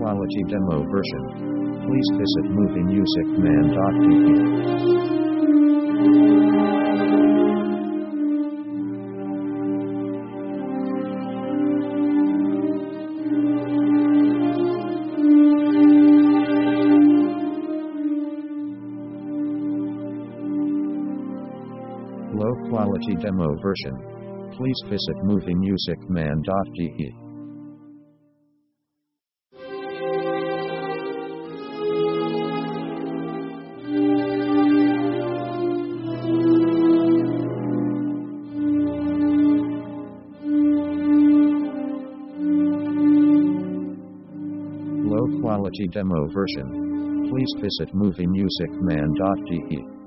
quality demo version. Please visit moviemusicman.de. Low quality demo version. Please visit moviemusicman.de. Low quality demo version. Please visit moviemusicman.de.